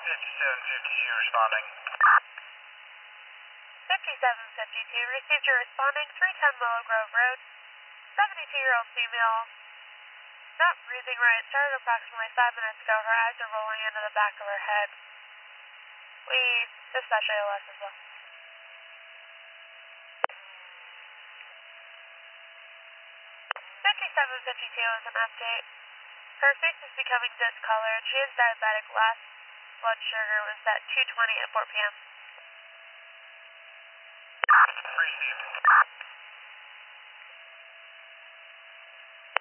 5752 responding. 5752, received your responding, 310 Willow Grove Road. 72-year-old female, not breathing right, started approximately 5 minutes ago. Her eyes are rolling into the back of her head. We dispatch ALS as well. 5752 is an update. Her face is becoming discolored. She is diabetic. Last blood sugar was at 220 at 4 p.m. Received.